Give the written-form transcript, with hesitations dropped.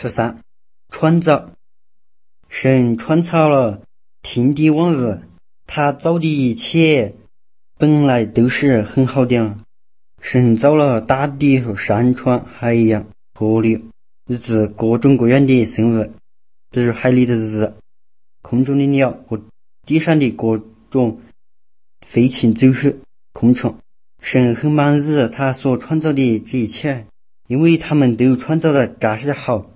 13. 创造。神创造了天地万物，他造的一切本来都是很好的。神造了大地和山川、海洋、河流，以及各种各样的生物，比如海里的鱼、空中的鸟和地上的各种飞禽走兽、昆虫。神很满意他所创造的这一切，因为他们都创造的扎实好。